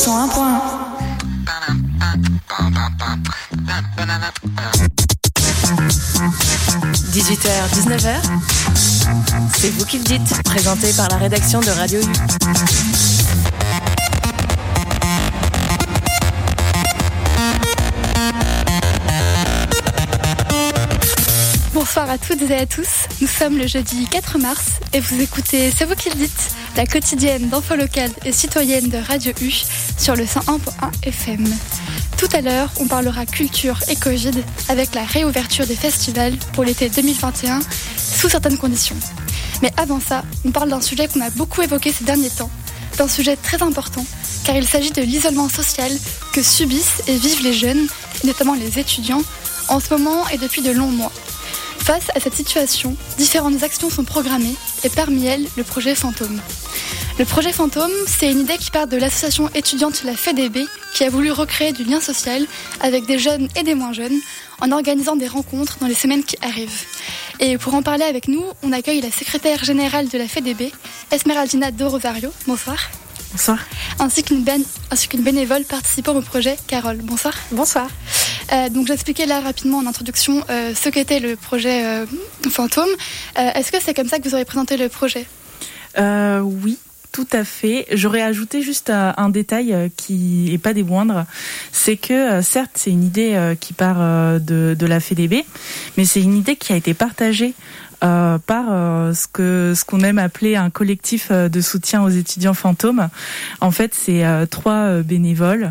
101.1. 18h-19h, c'est vous qui le dites, présenté par la rédaction de Radio U. Bonsoir à toutes et à tous, nous sommes le jeudi 4 mars et vous écoutez C'est vous qui le dites, la quotidienne d'info locale et citoyenne de Radio U sur le 101.1 FM. Tout à l'heure, on parlera culture et Covid avec la réouverture des festivals pour l'été 2021 sous certaines conditions. Mais avant ça, on parle d'un sujet qu'on a beaucoup évoqué ces derniers temps, d'un sujet très important car il s'agit de l'isolement social que subissent et vivent les jeunes, et notamment les étudiants, en ce moment et depuis de longs mois. Face à cette situation, différentes actions sont programmées et parmi elles, le projet Fantôme. Le projet Fantôme, c'est une idée qui part de l'association étudiante La FEDB qui a voulu recréer du lien social avec des jeunes et des moins jeunes en organisant des rencontres dans les semaines qui arrivent. Et pour en parler avec nous, on accueille la secrétaire générale de la FEDB, Esmeraldina Do Rosario. Bonsoir. Bonsoir. Ainsi qu'une bénévole participant au projet, Carole. Bonsoir. Bonsoir. Donc j'expliquais là rapidement en introduction ce qu'était le projet Fantôme. Est-ce que c'est comme ça que vous aurez présenté le projet ? Oui, tout à fait. J'aurais ajouté juste un détail qui n'est pas des moindres. C'est que certes c'est une idée qui part de la FEDB, mais c'est une idée qui a été partagée par ce qu'on aime appeler un collectif de soutien aux étudiants fantômes. En fait, c'est 3 bénévoles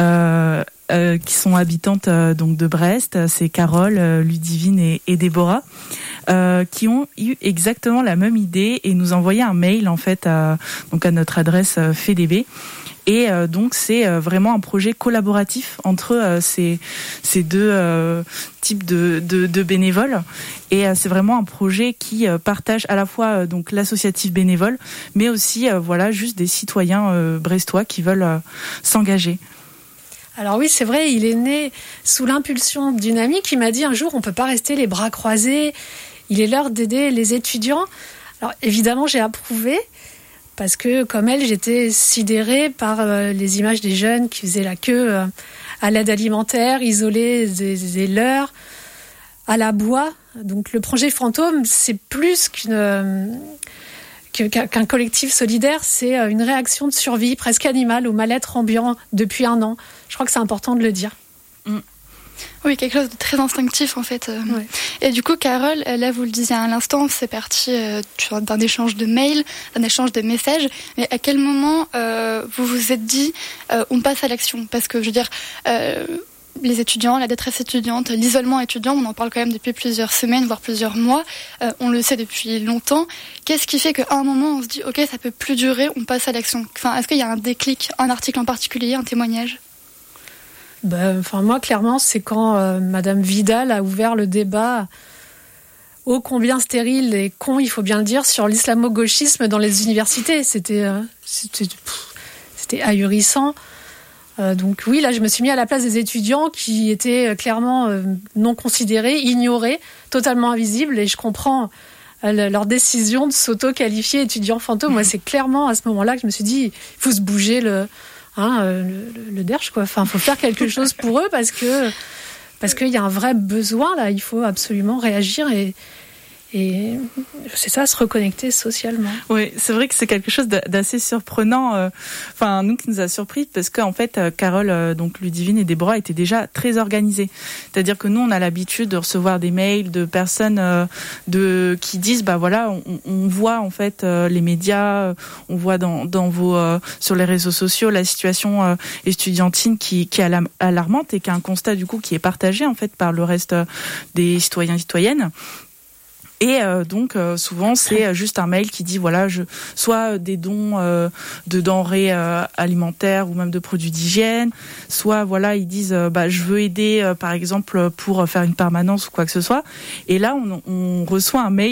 qui sont habitantes donc de Brest. C'est Carole, Ludivine et Déborah, qui ont eu exactement la même idée et nous envoyaient un mail en fait à notre adresse FEDB. Et donc c'est vraiment un projet collaboratif entre ces deux types de bénévoles. Et c'est vraiment un projet qui partage à la fois donc l'associatif bénévole, mais aussi juste des citoyens brestois qui veulent s'engager. Alors oui, c'est vrai, il est né sous l'impulsion d'une amie qui m'a dit un jour on peut pas rester les bras croisés, il est l'heure d'aider les étudiants. Alors évidemment j'ai approuvé. Parce que, comme elle, j'étais sidérée par les images des jeunes qui faisaient la queue à l'aide alimentaire, isolés des leurs, à la bois. Donc le projet Fantôme, c'est plus qu'un collectif solidaire, c'est une réaction de survie presque animale au mal-être ambiant depuis 1 an. Je crois que c'est important de le dire. Oui, quelque chose de très instinctif en fait. Ouais. Et du coup, Carole, là vous le disiez à l'instant, c'est parti d'un échange de mails, d'un échange de messages. Mais à quel moment vous vous êtes dit on passe à l'action ? Parce que je veux dire, les étudiants, la détresse étudiante, l'isolement étudiant, on en parle quand même depuis plusieurs semaines, voire plusieurs mois. On le sait depuis longtemps. Qu'est-ce qui fait qu'à un moment on se dit ok, ça peut plus durer, on passe à l'action ? Enfin, est-ce qu'il y a un déclic, un article en particulier, un témoignage ? Moi, clairement, c'est quand Madame Vidal a ouvert le débat ô combien stérile et con, il faut bien le dire, sur l'islamo-gauchisme dans les universités. C'était ahurissant. Donc oui, là, je me suis mis à la place des étudiants qui étaient clairement non considérés, ignorés, totalement invisibles, et je comprends leur décision de s'auto-qualifier étudiants fantômes. Moi, c'est clairement à ce moment-là que je me suis dit, il faut se bouger le derche, quoi. Enfin, faut faire quelque chose pour eux parce qu'il y a un vrai besoin là. Il faut absolument réagir et c'est ça, se reconnecter socialement. Oui, c'est vrai que c'est quelque chose d'assez surprenant. Nous qui nous a surpris parce qu'en fait, Carole, donc Ludivine et Déborah étaient déjà très organisées. C'est-à-dire que nous, on a l'habitude de recevoir des mails de personnes qui disent, on voit en fait les médias, on voit dans vos sur les réseaux sociaux la situation estudiantine qui est alarmante et qui est un constat du coup qui est partagé en fait par le reste des citoyens et citoyennes. Et donc souvent c'est juste un mail qui dit soit des dons de denrées alimentaires ou même de produits d'hygiène, soit ils disent je veux aider par exemple pour faire une permanence ou quoi que ce soit. Et là on reçoit un mail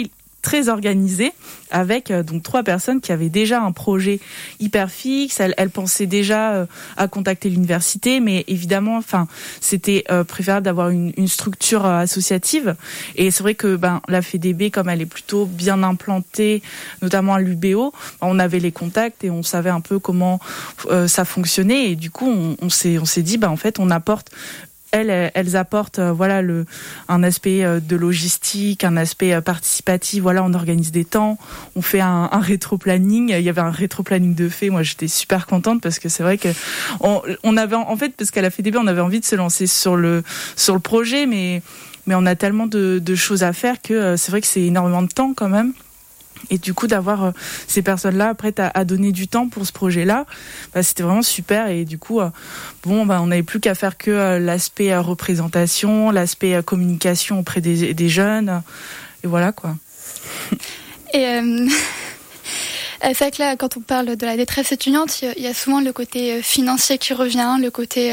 très organisée avec donc 3 personnes qui avaient déjà un projet hyper fixe. Elles pensaient déjà à contacter l'université, mais évidemment, c'était préférable d'avoir une structure associative. Et c'est vrai que la FEDB, comme elle est plutôt bien implantée, notamment à l'UBO, on avait les contacts et on savait un peu comment ça fonctionnait. Et du coup, on s'est dit, en fait, on apporte. Elles apportent un aspect de logistique, un aspect participatif. Voilà, on organise des temps, on fait un rétro-planning. Il y avait un rétro-planning de fait. Moi, j'étais super contente parce que c'est vrai que on avait en fait, parce qu'à la FEDB, on avait envie de se lancer sur le projet, mais on a tellement de choses à faire que c'est vrai que c'est énormément de temps quand même. Et du coup, d'avoir ces personnes-là prêtes à donner du temps pour ce projet-là, c'était vraiment super. Et du coup, on n'avait plus qu'à faire que l'aspect représentation, l'aspect communication auprès des jeunes. Et voilà, quoi. Et c'est vrai que là, quand on parle de la détresse étudiante, il y a souvent le côté financier qui revient, le côté...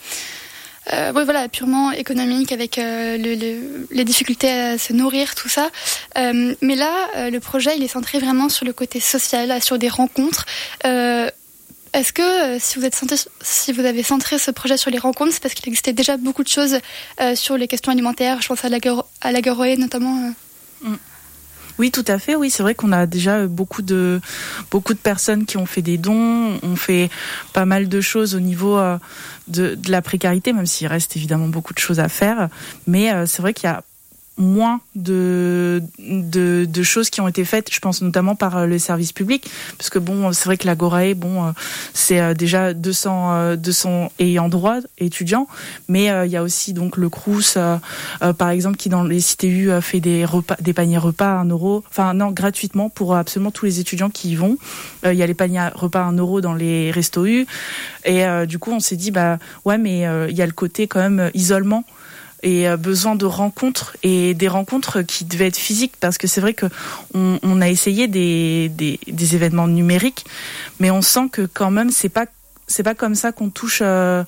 purement économique avec les difficultés à se nourrir, tout ça. Mais là, le projet, il est centré vraiment sur le côté social, sur des rencontres. Est-ce que si vous avez centré ce projet sur les rencontres, c'est parce qu'il existait déjà beaucoup de choses sur les questions alimentaires, je pense à l'Aguerroé notamment Oui, tout à fait. Oui, c'est vrai qu'on a déjà beaucoup de personnes qui ont fait des dons. On fait pas mal de choses au niveau de la précarité, même s'il reste évidemment beaucoup de choses à faire. Mais c'est vrai qu'il y a moins de choses qui ont été faites, je pense notamment par le service public, parce que c'est vrai que l'Agorae, c'est déjà 200 ayants droit étudiants, mais il y a aussi donc le Crous, par exemple, qui dans les CTU fait des paniers repas à 1 euro, gratuitement pour absolument tous les étudiants qui y vont. Il y a les paniers repas à 1 euro dans les restos U, et du coup on s'est dit mais il y a le côté quand même isolement et besoin de rencontres, et des rencontres qui devaient être physiques, parce que c'est vrai que on a essayé des événements numériques, mais on sent que quand même c'est pas comme ça qu'on touche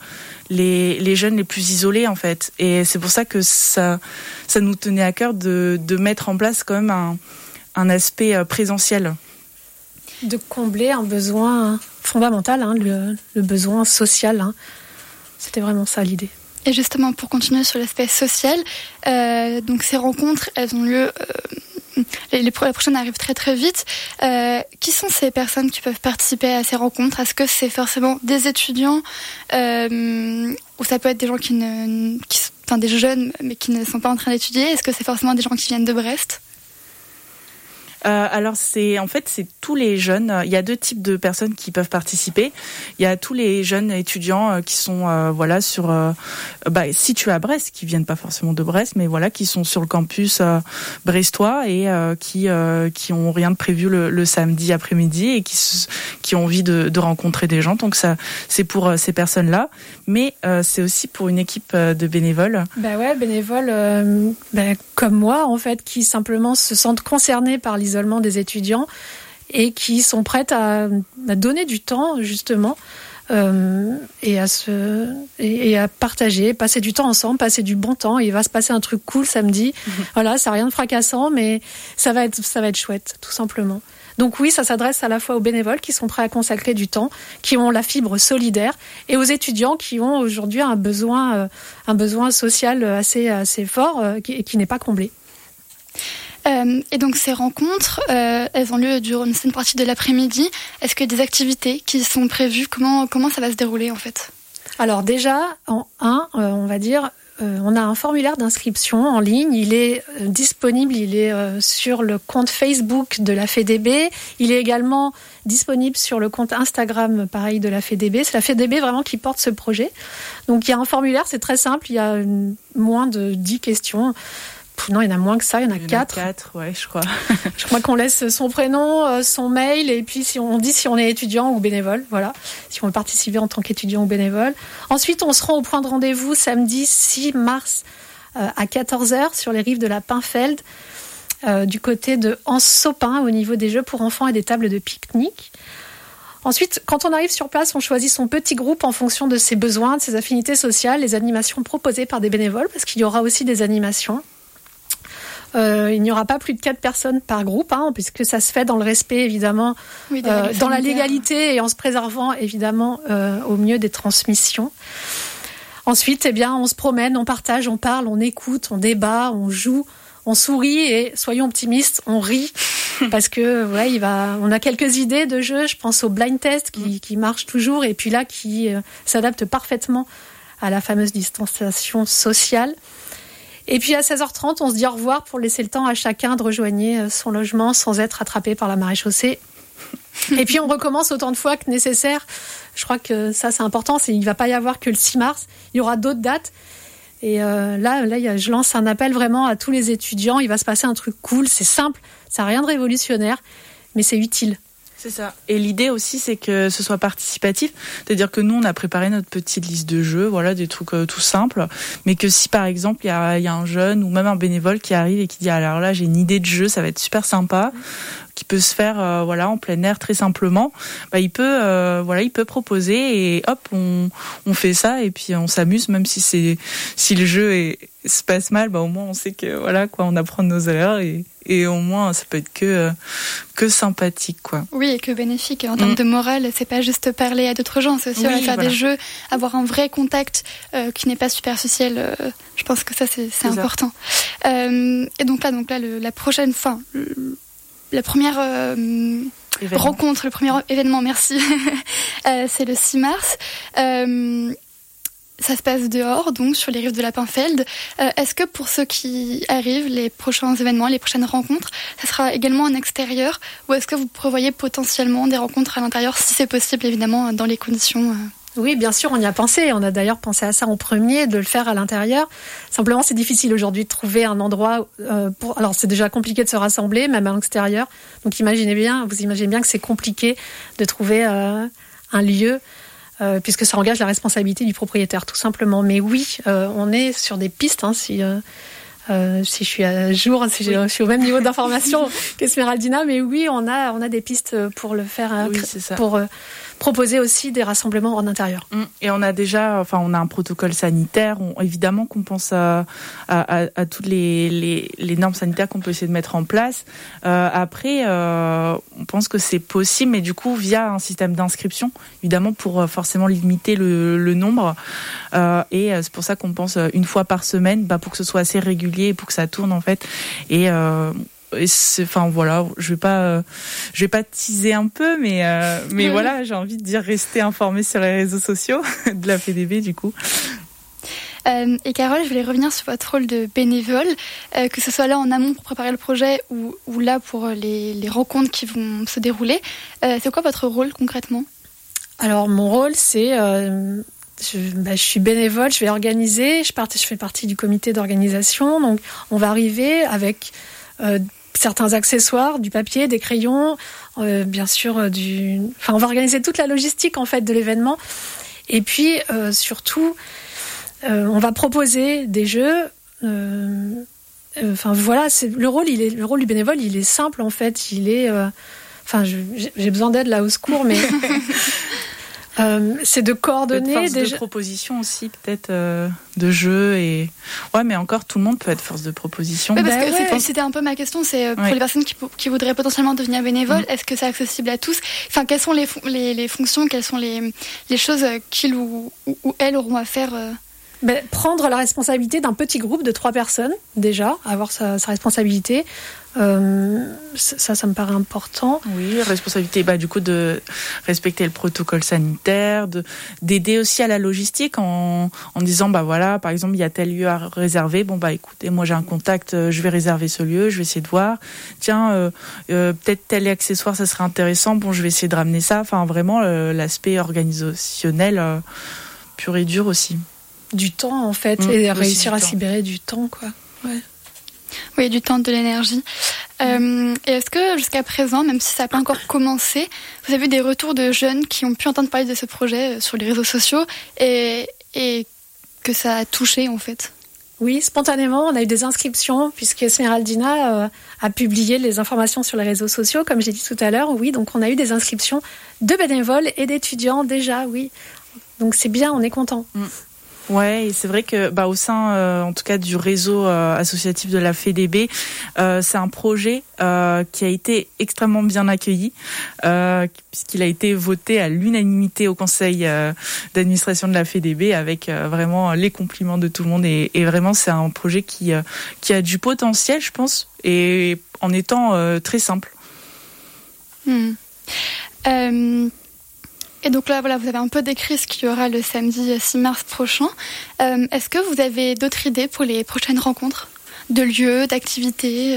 les jeunes les plus isolés en fait, et c'est pour ça que ça nous tenait à cœur de mettre en place quand même un aspect présentiel, de combler un besoin fondamental, le besoin social, c'était vraiment ça l'idée. Et justement, pour continuer sur l'aspect social, donc ces rencontres, elles ont lieu... la prochaine arrive très très vite. Qui sont ces personnes qui peuvent participer à ces rencontres ? Est-ce que c'est forcément des étudiants ou ça peut être des gens des jeunes mais qui ne sont pas en train d'étudier ? Est-ce que c'est forcément des gens qui viennent de Brest ? Alors c'est tous les jeunes. Il y a 2 types de personnes qui peuvent participer. Il y a tous les jeunes étudiants qui sont situés à Brest, qui viennent pas forcément de Brest, mais qui sont sur le campus brestois et qui ont rien de prévu le samedi après-midi et qui ont envie de rencontrer des gens. Donc ça, c'est pour ces personnes-là, mais c'est aussi pour une équipe de bénévoles. Bénévoles comme moi en fait, qui simplement se sentent concernés par l'isolement des étudiants et qui sont prêtes à donner du temps justement et à partager, passer du temps ensemble, passer du bon temps. Il va se passer un truc cool samedi. Voilà, ça n'a rien de fracassant, mais ça va être chouette, tout simplement. Donc oui, ça s'adresse à la fois aux bénévoles qui sont prêts à consacrer du temps, qui ont la fibre solidaire, et aux étudiants qui ont aujourd'hui un besoin social assez fort qui n'est pas comblé. Et donc ces rencontres, elles ont lieu durant une partie de l'après-midi. Est-ce qu'il y a des activités qui sont prévues ? Comment ça va se dérouler en fait ? Alors déjà, on va dire, on a un formulaire d'inscription en ligne. Il est disponible, il est sur le compte Facebook de la FEDB. Il est également disponible sur le compte Instagram, pareil, de la FEDB. C'est la FEDB vraiment qui porte ce projet. Donc il y a un formulaire, c'est très simple. Il y a moins de 10 questions. Non, il y en a moins que ça, il y en a 4. 4, ouais, je crois. Je crois qu'on laisse son prénom, son mail, et puis si on dit si on est étudiant ou bénévole, voilà, si on veut participer en tant qu'étudiant ou bénévole. Ensuite, on se rend au point de rendez-vous samedi 6 mars à 14h sur les rives de la Pinfeld, du côté de Anse-Sopin, au niveau des jeux pour enfants et des tables de pique-nique. Ensuite, quand on arrive sur place, on choisit son petit groupe en fonction de ses besoins, de ses affinités sociales, les animations proposées par des bénévoles, parce qu'il y aura aussi des animations. Il n'y aura pas plus de 4 personnes par groupe, puisque ça se fait dans le respect, évidemment, dans la légalité et en se préservant, évidemment, au mieux des transmissions. Ensuite, on se promène, on partage, on parle, on écoute, on débat, on joue, on sourit et, soyons optimistes, on rit. Parce que on a quelques idées de jeux. Je pense au blind test qui marche toujours et puis là qui s'adapte parfaitement à la fameuse distanciation sociale. Et puis à 16h30, on se dit au revoir pour laisser le temps à chacun de rejoindre son logement sans être attrapé par la maréchaussée. Et puis on recommence autant de fois que nécessaire. Je crois que ça c'est important. Il ne va pas y avoir que le 6 mars. Il y aura d'autres dates. Et je lance un appel vraiment à tous les étudiants. Il va se passer un truc cool, c'est simple, ça n'a rien de révolutionnaire, mais c'est utile. C'est ça. Et l'idée aussi, c'est que ce soit participatif. C'est-à-dire que nous, on a préparé notre petite liste de jeux, des trucs tout simples. Mais que si, par exemple, il y a un jeune ou même un bénévole qui arrive et qui dit « Alors là, j'ai une idée de jeu, ça va être super sympa », qui peut se faire en plein air très simplement, il peut proposer et hop, on fait ça et puis on s'amuse, même si le jeu se passe mal, au moins on sait que on apprend de nos erreurs et au moins ça peut être que sympathique quoi. Oui, et que bénéfique en termes de morale. C'est pas juste parler à d'autres gens, c'est aussi faire des jeux, avoir un vrai contact qui n'est pas superficiel. Je pense que ça c'est important. Et donc là la prochaine fois. La première rencontre, le premier événement, merci, c'est le 6 mars. Ça se passe dehors, donc sur les rives de Lappenfeld. Est-ce que pour ceux qui arrivent, les prochains événements, les prochaines rencontres, ça sera également en extérieur ou est-ce que vous prévoyez potentiellement des rencontres à l'intérieur, si c'est possible évidemment, dans les conditions Oui, bien sûr, on y a pensé. On a d'ailleurs pensé à ça en premier, de le faire à l'intérieur. Simplement, c'est difficile aujourd'hui de trouver un endroit Alors, c'est déjà compliqué de se rassembler, même à l'extérieur. Donc, vous imaginez bien que c'est compliqué de trouver un lieu, puisque ça engage la responsabilité du propriétaire, tout simplement. Mais oui, on est sur des pistes, si je suis à jour, si je suis au même niveau d'information qu'Esmeraldina, mais oui, on a des pistes pour le faire, c'est ça. Pour proposer aussi des rassemblements en intérieur. Et on a déjà, on a un protocole sanitaire. Évidemment qu'on pense à toutes les normes sanitaires qu'on peut essayer de mettre en place. Après, on pense que c'est possible, mais du coup via un système d'inscription, évidemment pour forcément limiter le nombre. Et c'est pour ça qu'on pense une fois par semaine, pour que ce soit assez régulier et pour que ça tourne en fait. Et je vais pas teaser un peu, mais j'ai envie de dire rester informé sur les réseaux sociaux de la FDB du coup. Et Carole, je voulais revenir sur votre rôle de bénévole, que ce soit là en amont pour préparer le projet ou là pour les rencontres qui vont se dérouler. C'est quoi votre rôle concrètement ? Alors mon rôle c'est je suis bénévole, je vais organiser, je fais partie du comité d'organisation, donc on va arriver avec certains accessoires, du papier, des crayons, bien sûr on va organiser toute la logistique en fait de l'événement. Et puis surtout, on va proposer des jeux. C'est le rôle du bénévole, il est simple en fait. Il est, j'ai besoin d'aide là au secours, mais. C'est de coordonner force de proposition aussi peut-être de jeu mais encore tout le monde peut être force de proposition. C'était un peu ma question, c'est pour les personnes qui voudraient potentiellement devenir bénévoles, est-ce que c'est accessible à tous ? Quelles sont les fonctions, quelles sont les choses qu'ils ou elles auront à faire prendre la responsabilité d'un petit groupe de 3 personnes, déjà, avoir sa responsabilité. Ça me paraît important. Oui, responsabilité, du coup, de respecter le protocole sanitaire, d'aider aussi à la logistique en disant, par exemple, il y a tel lieu à réserver. Écoutez, moi j'ai un contact, je vais réserver ce lieu, je vais essayer de voir. Tiens, peut-être tel accessoire, ça serait intéressant. Je vais essayer de ramener ça. Vraiment, l'aspect organisationnel pur et dur aussi. Du temps, en fait, et réussir à se libérer du temps, quoi. Ouais. Oui, du temps, de l'énergie. Et est-ce que jusqu'à présent, même si ça n'a pas encore commencé, vous avez eu des retours de jeunes qui ont pu entendre parler de ce projet sur les réseaux sociaux et que ça a touché en fait ? Oui, spontanément, on a eu des inscriptions puisque Esmeraldina a publié les informations sur les réseaux sociaux, comme j'ai dit tout à l'heure. Oui, donc on a eu des inscriptions de bénévoles et d'étudiants déjà, oui. Donc c'est bien, on est content. Ouais, et c'est vrai que au sein, en tout cas, du réseau associatif de la FEDB, c'est un projet qui a été extrêmement bien accueilli, puisqu'il a été voté à l'unanimité au conseil d'administration de la FEDB, avec vraiment les compliments de tout le monde. Et vraiment, c'est un projet qui a du potentiel, je pense, et en étant très simple. Et donc là, voilà, vous avez un peu décrit ce qu'il y aura le samedi 6 mars prochain. Est-ce que vous avez d'autres idées pour les prochaines rencontres, de lieux, d'activités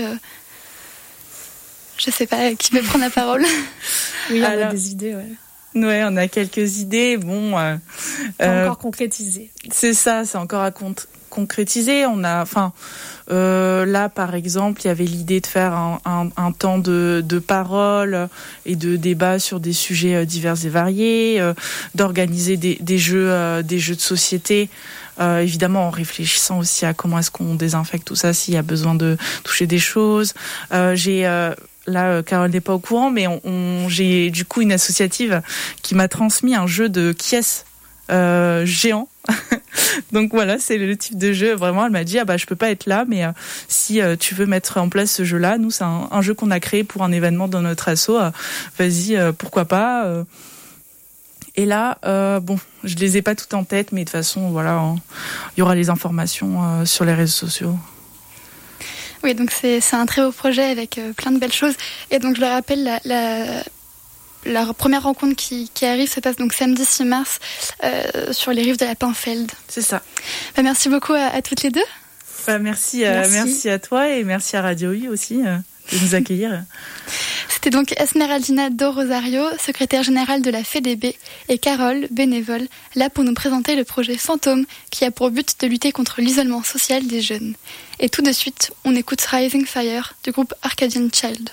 Je sais pas, qui veut prendre la parole? Oui, on a des idées, ouais. Ouais, on a quelques idées. Pas encore concrétisées. C'est ça, c'est encore à concrétiser. On a, là, par exemple, il y avait l'idée de faire un temps de parole et de débat sur des sujets divers et variés, d'organiser des jeux de société. Évidemment, en réfléchissant aussi à comment est-ce qu'on désinfecte tout ça, s'il y a besoin de toucher des choses. Là, Carole n'est pas au courant, mais j'ai du coup une associative qui m'a transmis un jeu de Kies géant. Donc voilà, c'est le type de jeu. Vraiment, elle m'a dit je peux pas être là, mais si tu veux mettre en place ce jeu-là, nous c'est un jeu qu'on a créé pour un événement dans notre asso. Vas-y, pourquoi pas. Et là, je les ai pas toutes en tête, mais de toute façon, voilà, il y aura les informations sur les réseaux sociaux. Oui, donc c'est un très beau projet avec plein de belles choses. Et donc je le rappelle, la première rencontre qui arrive se passe donc samedi 6 mars sur les rives de la Pinfeld. C'est ça. Merci beaucoup à toutes les deux. Merci à toi et merci à Radio U aussi de nous accueillir. C'était donc Esmeraldina do Rosario, secrétaire générale de la FEDB, et Carole, bénévole, là pour nous présenter le projet Fantôme qui a pour but de lutter contre l'isolement social des jeunes. Et tout de suite, on écoute Rising Fire du groupe Arcadian Child.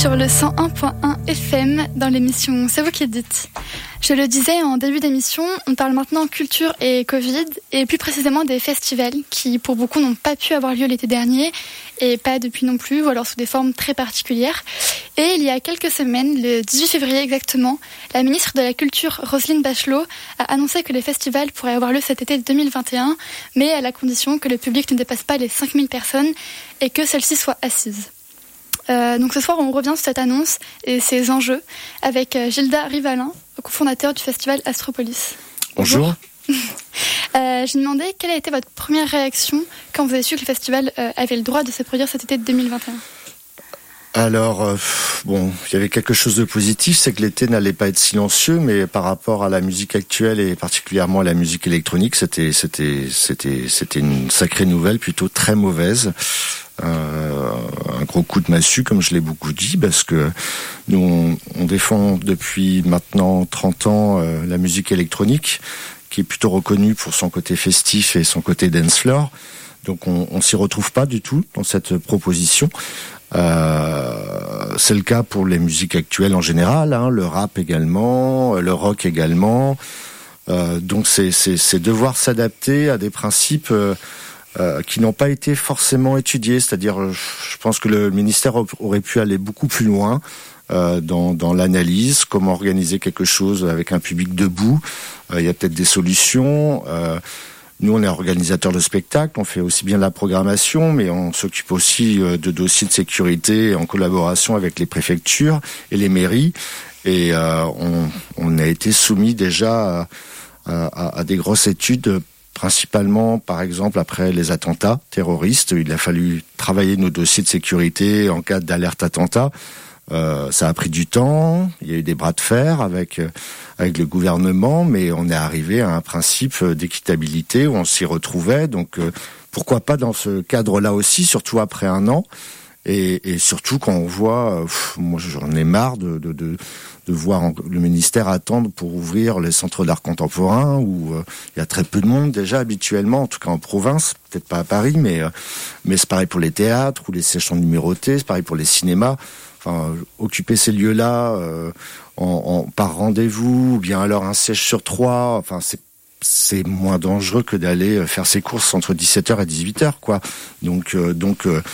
sur le 101.1 FM dans l'émission C'est vous qui le dites. Je le disais en début d'émission, on parle maintenant culture et Covid, et plus précisément des festivals qui, pour beaucoup, n'ont pas pu avoir lieu l'été dernier, et pas depuis non plus, ou alors sous des formes très particulières. Et il y a quelques semaines, le 18 février exactement, la ministre de la Culture, Roselyne Bachelot, a annoncé que les festivals pourraient avoir lieu cet été 2021, mais à la condition que le public ne dépasse pas les 5000 personnes et que celles-ci soient assises. Donc ce soir, on revient sur cette annonce et ses enjeux avec Gilda Rivalin, cofondateur du festival Astropolis. Bonjour. J'ai demandé quelle a été votre première réaction quand vous avez su que le festival avait le droit de se produire cet été de 2021. Alors, il y avait quelque chose de positif, c'est que l'été n'allait pas être silencieux, mais par rapport à la musique actuelle et particulièrement à la musique électronique, c'était une sacrée nouvelle, plutôt très mauvaise. Un gros coup de massue, comme je l'ai beaucoup dit, parce que nous, on défend depuis maintenant 30 ans la musique électronique, qui est plutôt reconnue pour son côté festif et son côté dance floor. Donc on s'y retrouve pas du tout dans cette proposition. C'est le cas pour les musiques actuelles en général, hein, le rap également, le rock également. Donc c'est devoir s'adapter à des principes qui n'ont pas été forcément étudiés. C'est-à-dire, je pense que le ministère aurait pu aller beaucoup plus loin dans l'analyse, comment organiser quelque chose avec un public debout. Il y a peut-être des solutions. Nous, on est organisateur de spectacles, on fait aussi bien de la programmation, mais on s'occupe aussi de dossiers de sécurité en collaboration avec les préfectures et les mairies. Et on a été soumis déjà à des grosses études, principalement, par exemple, après les attentats terroristes. Il a fallu travailler nos dossiers de sécurité en cas d'alerte attentat. Ça a pris du temps, il y a eu des bras de fer avec le gouvernement, mais on est arrivé à un principe d'équitabilité où on s'y retrouvait. Donc pourquoi pas dans ce cadre-là aussi, surtout après un an, et surtout quand on voit, moi j'en ai marre de voir le ministère attendre pour ouvrir les centres d'art contemporain où il y a très peu de monde déjà habituellement, en tout cas en province, peut-être pas à Paris, mais c'est pareil pour les théâtres ou les sessions numérotées, c'est pareil pour les cinémas. Enfin, occuper ces lieux-là par rendez-vous, ou bien alors un siège sur 3, enfin c'est moins dangereux que d'aller faire ses courses entre 17h et 18h, quoi. Donc je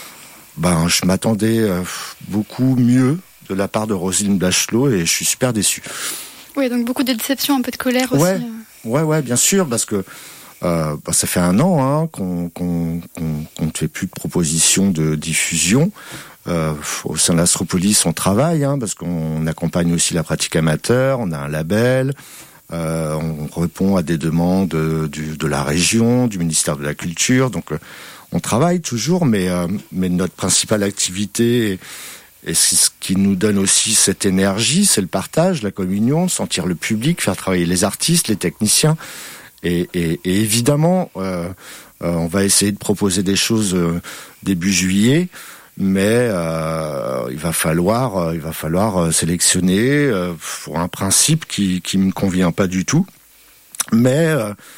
m'attendais beaucoup mieux de la part de Roselyne Bachelot et je suis super déçu. Oui, donc beaucoup de déception, un peu de colère aussi. Ouais, bien sûr, parce que ça fait un an qu'on ne fait plus de propositions de diffusion. Au sein de l'Astropolis, on travaille, parce qu'on accompagne aussi la pratique amateur, on a un label, on répond à des demandes de la région, du ministère de la Culture, donc on travaille toujours, mais notre principale activité, et c'est ce qui nous donne aussi cette énergie, c'est le partage, la communion, sentir le public, faire travailler les artistes, les techniciens, et évidemment, on va essayer de proposer des choses début juillet, mais il va falloir sélectionner pour un principe qui me convient pas du tout, mais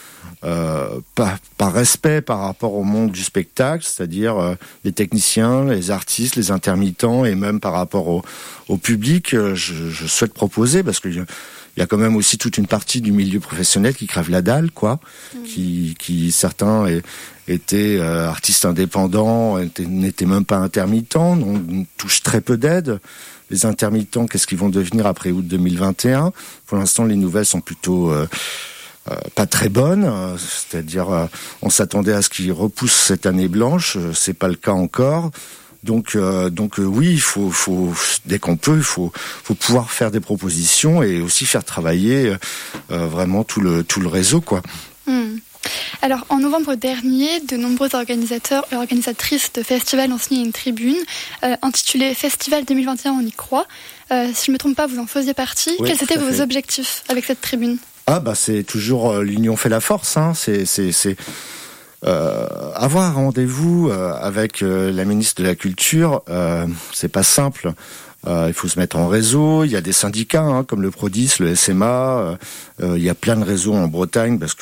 par respect par rapport au monde du spectacle, c'est-à-dire les techniciens, les artistes, les intermittents, et même par rapport au public, je souhaite proposer, parce qu'il y a quand même aussi toute une partie du milieu professionnel qui crève la dalle, quoi, qui certains étaient artistes indépendants, n'étaient même pas intermittents, donc touchent très peu d'aide. Les intermittents, qu'est-ce qu'ils vont devenir après août 2021 ? Pour l'instant, les nouvelles sont plutôt pas très bonnes, c'est-à-dire on s'attendait à ce qu'ils repoussent cette année blanche, c'est pas le cas encore. Donc oui, il faut dès qu'on peut, il faut pouvoir faire des propositions et aussi faire travailler vraiment tout le réseau, quoi. Alors, en novembre dernier, de nombreux organisateurs et organisatrices de festivals ont signé une tribune intitulée Festival 2021, on y croit. Si je ne me trompe pas, vous en faisiez partie. Oui, quels étaient vos objectifs avec cette tribune ? C'est toujours l'union fait la force. C'est avoir un rendez-vous avec la ministre de la Culture, c'est pas simple. Il faut se mettre en réseau. Il y a des syndicats comme le Prodis, le SMA. Il y a plein de réseaux en Bretagne parce que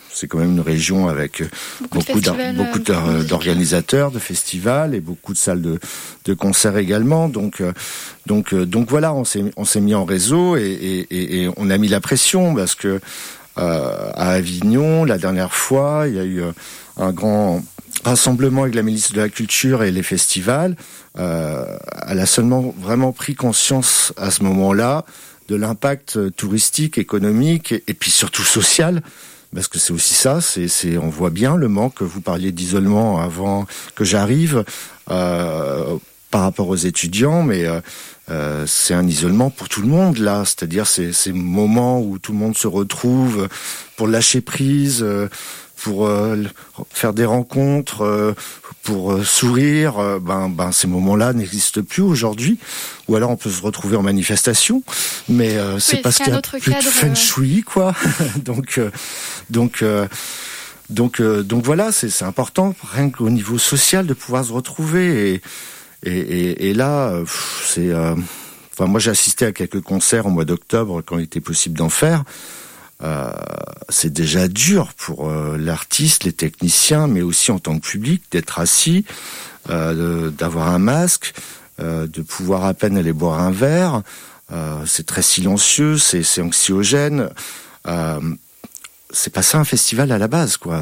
c'est quand même une région avec beaucoup d'organisateurs de festivals et beaucoup de salles de concerts également. Donc voilà, on s'est mis en réseau et on a mis la pression parce que à Avignon, la dernière fois, il y a eu un grand rassemblement avec la milice de la culture et les festivals. Elle a seulement vraiment pris conscience à ce moment-là de l'impact touristique, économique et puis surtout social. Parce que c'est aussi ça, on voit bien le manque. Vous parliez d'isolement avant que j'arrive par rapport aux étudiants, mais c'est un isolement pour tout le monde là. C'est-à-dire ces moments où tout le monde se retrouve pour lâcher prise, pour faire des rencontres, pour sourire. Ces moments-là n'existent plus aujourd'hui. Ou alors on peut se retrouver en manifestation, mais c'est parce qu'il y a plus de feng shui, quoi. Donc voilà, c'est important, rien qu'au niveau social, de pouvoir se retrouver. Et là, moi j'ai assisté à quelques concerts au mois d'octobre quand il était possible d'en faire. C'est déjà dur pour l'artiste, les techniciens, mais aussi en tant que public, d'être assis, d'avoir un masque, de pouvoir à peine aller boire un verre. C'est très silencieux, c'est anxiogène. C'est pas ça un festival à la base, quoi.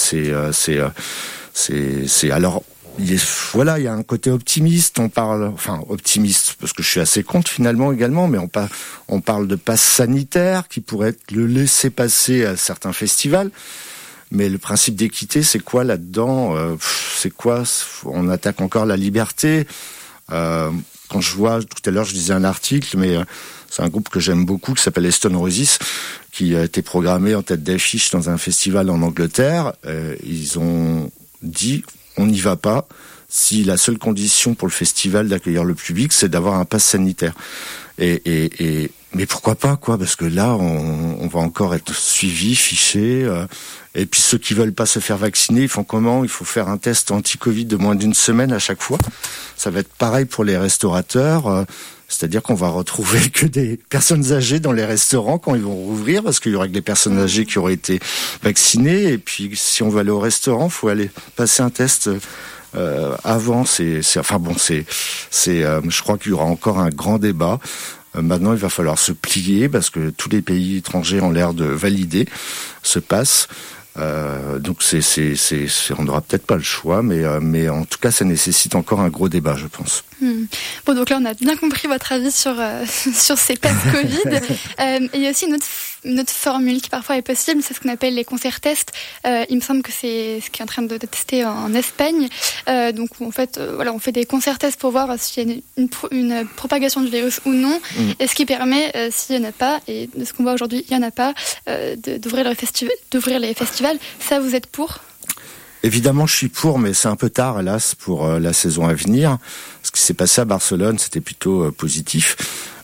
Alors. Il y a un côté optimiste, optimiste, parce que je suis assez contre finalement également, mais on parle de passe sanitaire qui pourrait être le laisser-passer à certains festivals. Mais le principe d'équité, c'est quoi là-dedans ? C'est quoi ? On attaque encore la liberté. Quand je vois, tout à l'heure je lisais un article, mais c'est un groupe que j'aime beaucoup qui s'appelle Stone Roses, qui a été programmé en tête d'affiche dans un festival en Angleterre. Ils ont dit... On n'y va pas si la seule condition pour le festival d'accueillir le public, c'est d'avoir un pass sanitaire. Mais pourquoi pas, quoi ? Parce que là, on va encore être suivis, fichés. Et puis ceux qui veulent pas se faire vacciner, ils font comment ? Il faut faire un test anti-Covid de moins d'une semaine à chaque fois. Ça va être pareil pour les restaurateurs. C'est-à-dire qu'on va retrouver que des personnes âgées dans les restaurants quand ils vont rouvrir, parce qu'il y aura que des personnes âgées qui auraient été vaccinées. Et puis, si on veut aller au restaurant, faut aller passer un test avant. Je crois qu'il y aura encore un grand débat. Maintenant, il va falloir se plier parce que tous les pays étrangers ont l'air de valider ce pass. Donc on n'aura peut-être pas le choix, mais en tout cas, ça nécessite encore un gros débat, je pense. Bon, donc là, on a bien compris votre avis sur ces passes Covid. Il y a aussi une autre formule qui parfois est possible, c'est ce qu'on appelle les concerts-tests. Il me semble que c'est ce qui est en train de tester en Espagne. Donc, en fait, on fait des concerts-tests pour voir s'il y a une propagation du virus ou non, et ce qui permet, s'il n'y en a pas, et de ce qu'on voit aujourd'hui, il n'y en a pas, d'ouvrir les festivals. Ça, vous êtes pour ? Évidemment, je suis pour, mais c'est un peu tard, hélas, pour la saison à venir. Ce qui s'est passé à Barcelone, c'était plutôt positif.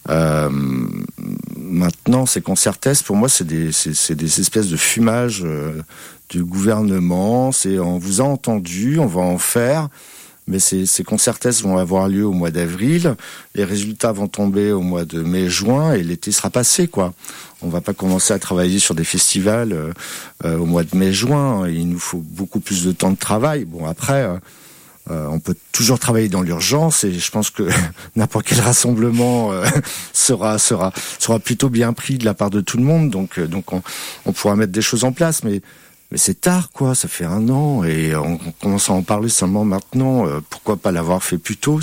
Maintenant, ces concerts-tests, pour moi, c'est des espèces de fumage du gouvernement. On vous a entendu, on va en faire. Mais ces concerts-tests vont avoir lieu au mois d'avril. Les résultats vont tomber au mois de mai-juin et l'été sera passé, quoi. On va pas commencer à travailler sur des festivals au mois de mai-juin. Il nous faut beaucoup plus de temps de travail. Bon, après, on peut toujours travailler dans l'urgence et je pense que n'importe quel rassemblement sera plutôt bien pris de la part de tout le monde. Donc on pourra mettre des choses en place, mais c'est tard, quoi. Ça fait 1 an et on commence à en parler seulement maintenant. Pourquoi pas l'avoir fait plus tôt ?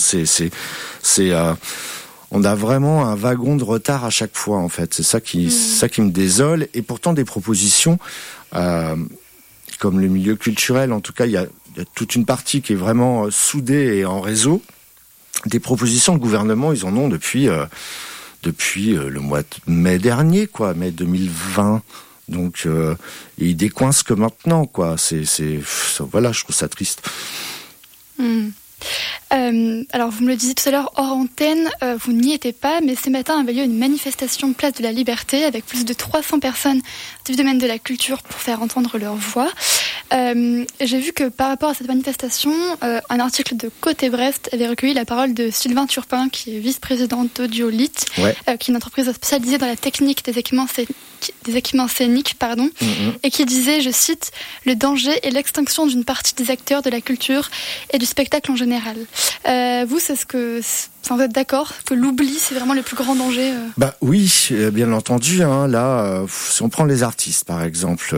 On a vraiment un wagon de retard à chaque fois, en fait. C'est ça qui me désole. Et pourtant, des propositions, comme le milieu culturel, en tout cas, il y a toute une partie qui est vraiment soudée et en réseau. Des propositions, le gouvernement, ils en ont depuis le mois de mai dernier, quoi, mai 2020. Donc, ils décoincent que maintenant, quoi. Voilà, je trouve ça triste. Alors, vous me le disiez tout à l'heure hors antenne, vous n'y étiez pas, mais ce matin avait lieu une manifestation place de la Liberté avec plus de 300 personnes du domaine de la culture pour faire entendre leur voix. J'ai vu que par rapport à cette manifestation, un article de Côté Brest avait recueilli la parole de Sylvain Turpin, qui est vice-président d'Audiolite, qui est une entreprise spécialisée dans la technique des équipements équipements scéniques, et qui disait, je cite, « Le danger est l'extinction d'une partie des acteurs de la culture et du spectacle en général ». Vous, vous êtes d'accord que l'oubli, c'est vraiment le plus grand danger Bah oui, bien entendu. Là, si on prend les artistes, par exemple,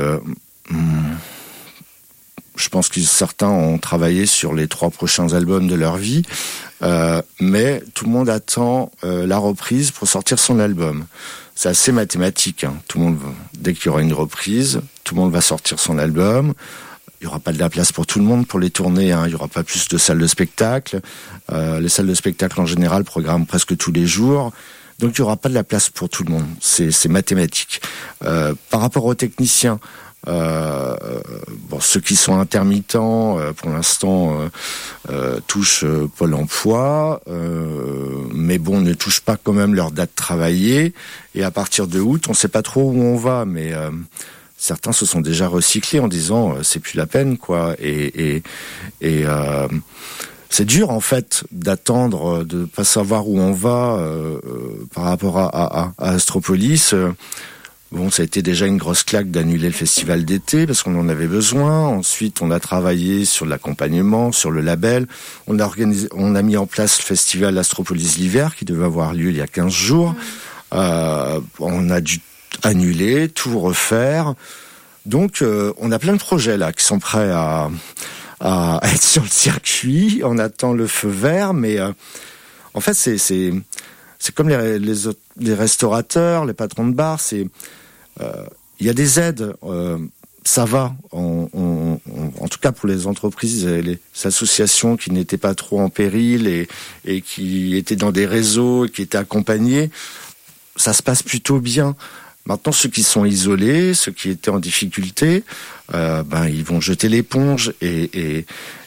je pense que certains ont travaillé sur les 3 prochains albums de leur vie, mais tout le monde attend la reprise pour sortir son album. C'est assez mathématique. Tout le monde, dès qu'il y aura une reprise, tout le monde va sortir son album. Il n'y aura pas de la place pour tout le monde pour les tournées. Il n'y aura pas plus de salles de spectacle. Les salles de spectacle, en général, programment presque tous les jours. Donc, il n'y aura pas de la place pour tout le monde. C'est mathématique. Par rapport aux techniciens, ceux qui sont intermittents, pour l'instant, touchent Pôle emploi. Mais bon, ne touchent pas quand même leur date travaillée. Et à partir de août, on ne sait pas trop où on va, mais... certains se sont déjà recyclés en disant c'est plus la peine, quoi. Et c'est dur en fait d'attendre, de pas savoir où on va par rapport à Astropolis. Bon, ça a été déjà une grosse claque d'annuler le festival d'été parce qu'on en avait besoin. Ensuite, on a travaillé sur l'accompagnement, sur le label. On a mis en place le festival Astropolis l'hiver qui devait avoir lieu il y a 15 jours. On a dû annuler, tout refaire. Donc, on a plein de projets là qui sont prêts à être sur le circuit. On attend le feu vert, mais en fait, c'est comme les restaurateurs, les patrons de bar. Il y a des aides, ça va. En tout cas pour les entreprises, les associations qui n'étaient pas trop en péril et qui étaient dans des réseaux et qui étaient accompagnés, ça se passe plutôt bien. Maintenant, ceux qui sont isolés, ceux qui étaient en difficulté, ils vont jeter l'éponge et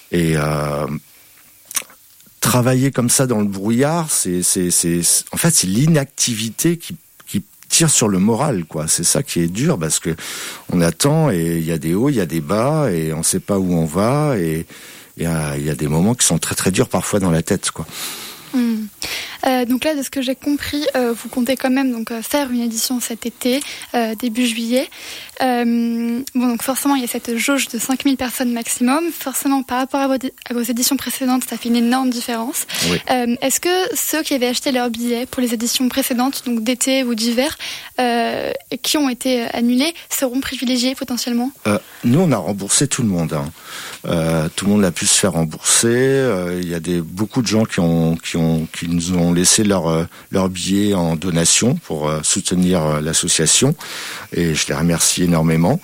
travailler comme ça dans le brouillard. En fait, c'est l'inactivité qui tire sur le moral, quoi. C'est ça qui est dur parce que on attend et il y a des hauts, il y a des bas et on sait pas où on va et il y a des moments qui sont très très durs parfois dans la tête, quoi. Donc là, de ce que j'ai compris, vous comptez quand même faire une édition cet été, début juillet. Donc forcément, il y a cette jauge de 5000 personnes maximum. Forcément, par rapport à vos éditions précédentes, ça fait une énorme différence. Oui. Est-ce que ceux qui avaient acheté leurs billets pour les éditions précédentes, donc d'été ou d'hiver, et qui ont été annulés, seront privilégiés potentiellement ? Nous, on a remboursé tout le monde. Tout le monde a pu se faire rembourser. Il y a beaucoup de gens qui nous ont laissé leur billet en donation pour soutenir l'association et je les remercie énormément.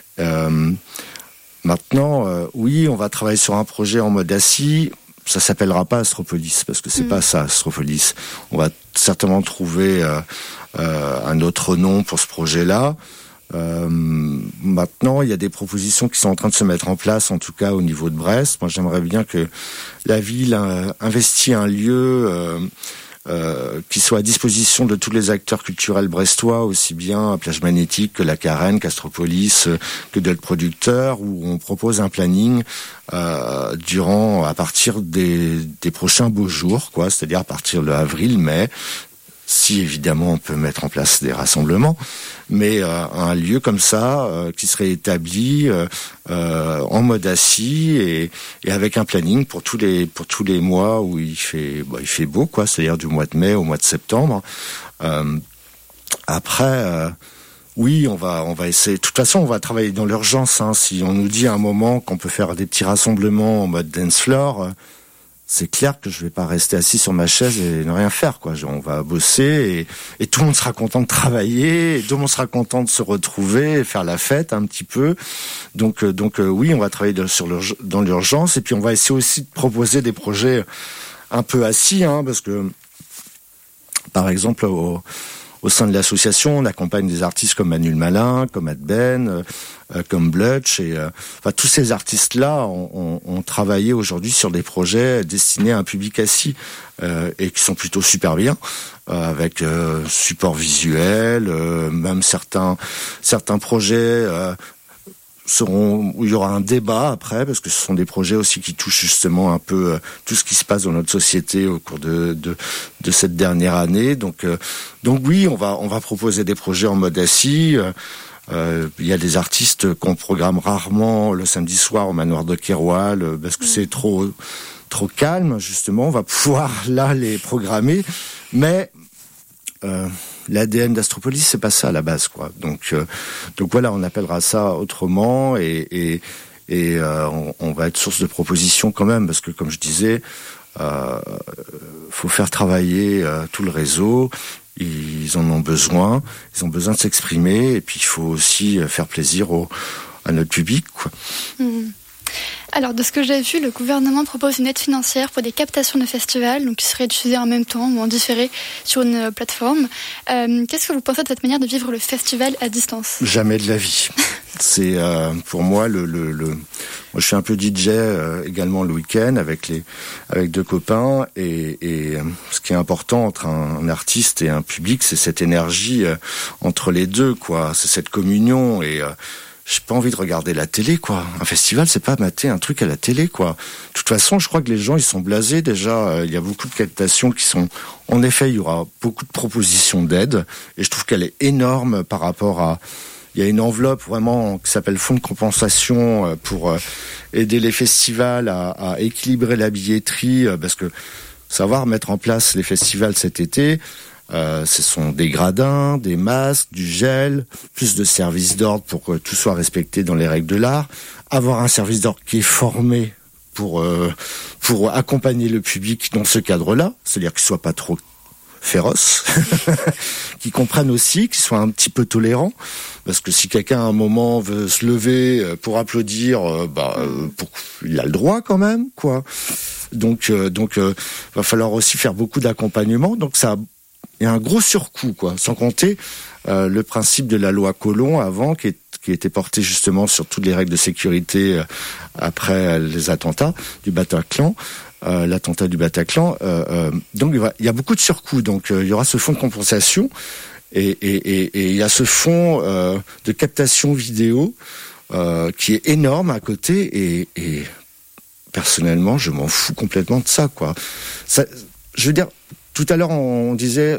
Maintenant, oui, on va travailler sur un projet en mode ACI. Ça s'appellera pas Astropolis parce que c'est pas ça Astropolis. On va certainement trouver un autre nom pour ce projet-là. Maintenant, il y a des propositions qui sont en train de se mettre en place, en tout cas au niveau de Brest. Moi, j'aimerais bien que la ville investisse un lieu qui soit à disposition de tous les acteurs culturels brestois, aussi bien à Plage Magnétique que la Carène, qu'Astropolis, que d'autres producteurs, où on propose un planning à partir des prochains beaux jours, quoi, c'est-à-dire à partir de avril, mai. Si évidemment on peut mettre en place des rassemblements, mais un lieu comme ça qui serait établi en mode assis et avec un planning pour tous les mois où il fait beau, quoi, c'est-à-dire du mois de mai au mois de septembre. Après, oui, on va essayer. De toute façon, on va travailler dans l'urgence. Si on nous dit à un moment qu'on peut faire des petits rassemblements en mode dance floor. C'est clair que je vais pas rester assis sur ma chaise et ne rien faire, quoi. On va bosser et tout le monde sera content de travailler, et tout le monde sera content de se retrouver et faire la fête un petit peu. Donc oui, on va travailler dans l'urgence et puis on va essayer aussi de proposer des projets un peu assis, parce que par exemple au sein de l'association, on accompagne des artistes comme Manuel Malin, comme Adben, comme Blutch et tous ces artistes-là ont travaillé aujourd'hui sur des projets destinés à un public assis et qui sont plutôt super bien avec support visuel, même certains projets où il y aura un débat après, parce que ce sont des projets aussi qui touchent justement un peu tout ce qui se passe dans notre société au cours de cette dernière année. Donc oui, on va proposer des projets en mode assis. Il y a des artistes qu'on programme rarement le samedi soir au manoir de Keroual parce que c'est trop calme, justement. On va pouvoir là les programmer, mais l'ADN d'Astropolis, c'est pas ça à la base, quoi. Donc voilà, on appellera ça autrement et on va être source de propositions quand même, parce que comme je disais, faut faire travailler tout le réseau. Ils en ont besoin. Ils ont besoin de s'exprimer, et puis il faut aussi faire plaisir à notre public, quoi. Alors, de ce que j'ai vu, le gouvernement propose une aide financière pour des captations de festivals, donc qui seraient diffusées en même temps ou en différé sur une plateforme. Qu'est-ce que vous pensez de cette manière de vivre le festival à distance ? Jamais de la vie. C'est pour moi moi je suis un peu DJ également le week-end avec 2 copains, et ce qui est important entre un artiste et un public, c'est cette énergie entre les deux, quoi. C'est cette communion, et j'ai pas envie de regarder la télé, quoi. Un festival, c'est pas mater un truc à la télé, quoi. De toute façon, je crois que les gens, ils sont blasés déjà. Il y a beaucoup de captations qui sont... En effet, il y aura beaucoup de propositions d'aide, et je trouve qu'elle est énorme par rapport à... Il y a une enveloppe vraiment qui s'appelle Fonds de compensation pour aider les festivals à équilibrer la billetterie, parce que savoir mettre en place les festivals cet été... ce sont des gradins, des masques, du gel, plus de services d'ordre pour que tout soit respecté dans les règles de l'art. Avoir un service d'ordre qui est formé pour accompagner le public dans ce cadre-là, c'est-à-dire qu'il soit pas trop féroce, qui comprennent aussi, qui soient un petit peu tolérants, parce que si quelqu'un à un moment veut se lever pour applaudir, il a le droit quand même, quoi. Donc va falloir aussi faire beaucoup d'accompagnement. Donc il y a un gros surcoût, quoi. Sans compter le principe de la loi Collomb avant, qui était porté justement sur toutes les règles de sécurité après les attentats du Bataclan. L'attentat du Bataclan. Donc il y a beaucoup de surcoûts. Donc il y aura ce fonds de compensation et il y a ce fonds de captation vidéo qui est énorme à côté, et personnellement je m'en fous complètement de ça, quoi. Ça, je veux dire, tout à l'heure on disait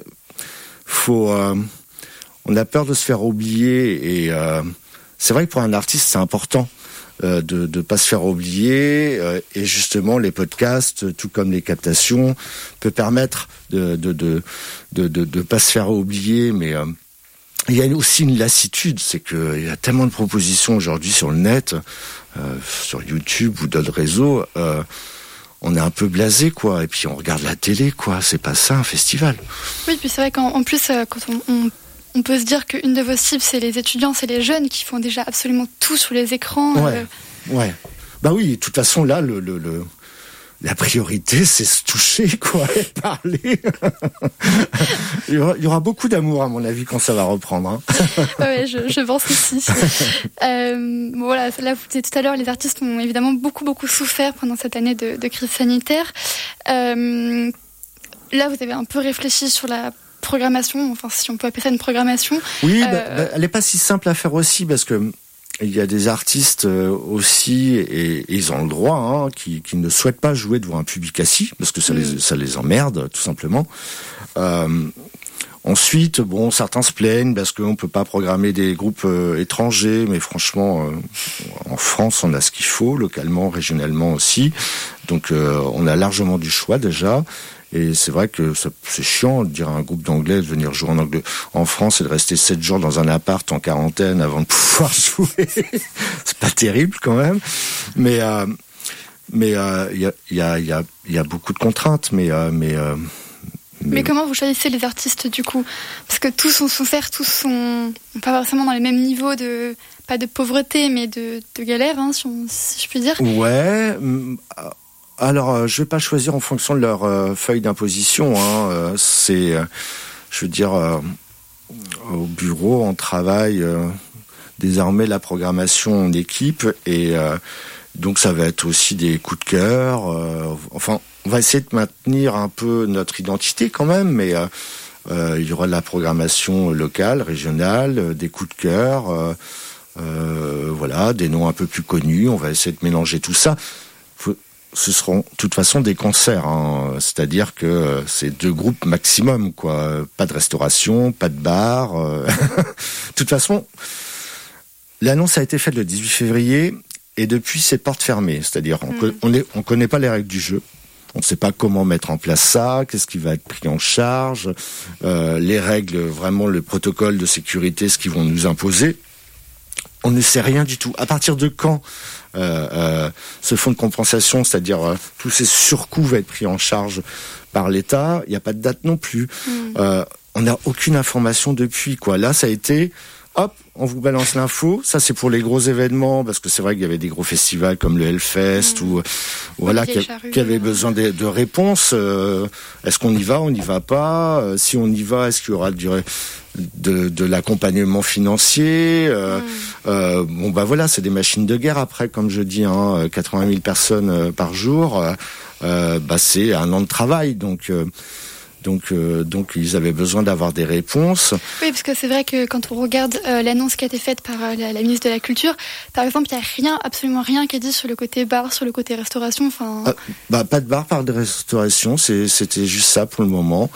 on a peur de se faire oublier, et c'est vrai que pour un artiste c'est important de pas se faire oublier, et justement les podcasts, tout comme les captations, peut permettre de pas se faire oublier, mais il y a aussi une lassitude, c'est que il y a tellement de propositions aujourd'hui sur le net, sur YouTube ou d'autres réseaux, on est un peu blasé, quoi, et puis on regarde la télé, quoi. C'est pas ça un festival. Oui, puis c'est vrai qu'en plus quand on peut se dire qu'une de vos cibles, c'est les étudiants, c'est les jeunes qui font déjà absolument tout sur les écrans. Ouais. Bah oui, de toute façon, là, la priorité, c'est se toucher, quoi, et parler. Il y aura beaucoup d'amour, à mon avis, quand ça va reprendre. Hein. Ouais, je pense aussi. Voilà, là, vous disiez tout à l'heure, les artistes ont évidemment beaucoup souffert pendant cette année de crise sanitaire. Là, vous avez un peu réfléchi sur la programmation, enfin si on peut appeler ça une programmation. Oui, elle n'est pas si simple à faire aussi, parce que il y a des artistes aussi, et ils ont le droit, hein, qui ne souhaitent pas jouer devant un public assis, parce que ça les emmerde, tout simplement. Ensuite, certains se plaignent parce qu'on peut pas programmer des groupes étrangers, mais franchement, en France, on a ce qu'il faut, localement, régionalement aussi. Donc, on a largement du choix déjà. Et c'est vrai que c'est chiant de dire à un groupe d'anglais de venir jouer en France et de rester 7 jours dans un appart en quarantaine avant de pouvoir jouer. C'est pas terrible quand même. Mais il y a beaucoup de contraintes. Mais comment vous choisissez les artistes du coup ? Parce que tous ont souffert, tous sont pas forcément dans les mêmes niveaux pas de pauvreté, mais de galère, hein, si je puis dire. Ouais. Alors, je vais pas choisir en fonction de leur feuille d'imposition. Hein. Je veux dire, au bureau, on travaille désormais la programmation en équipe, et donc ça va être aussi des coups de cœur. Enfin, on va essayer de maintenir un peu notre identité quand même, mais il y aura de la programmation locale, régionale, des coups de cœur. voilà, des noms un peu plus connus. On va essayer de mélanger tout ça. Ce seront de toute façon des concerts, hein. C'est-à-dire que c'est 2 groupes maximum, quoi. Pas de restauration, pas de bar. De toute façon, l'annonce a été faite le 18 février et depuis c'est porte fermée. C'est-à-dire on connaît pas les règles du jeu. On ne sait pas comment mettre en place ça, qu'est-ce qui va être pris en charge, les règles, vraiment le protocole de sécurité, ce qu'ils vont nous imposer. On ne sait rien du tout. À partir de quand ce fonds de compensation, c'est-à-dire tous ces surcoûts va être pris en charge par l'État, il n'y a pas de date non plus. On n'a aucune information depuis, quoi. Là, ça a été... Hop, on vous balance l'info. Ça, c'est pour les gros événements, parce que c'est vrai qu'il y avait des gros festivals comme le Hellfest ou voilà qui avaient besoin de réponses. Est-ce qu'on y va, on n'y va pas? Si on y va, est-ce qu'il y aura de l'accompagnement financier? Bon bah voilà, c'est des machines de guerre après, comme je dis, 80 000 personnes par jour. Bah c'est un an de travail, donc ils avaient besoin d'avoir des réponses. Oui, parce que c'est vrai que quand on regarde l'annonce qui a été faite par la ministre de la Culture, par exemple, il n'y a absolument rien qui est dit sur le côté bar, sur le côté restauration. Enfin, pas de bar, pas de restauration. C'était juste ça pour le moment.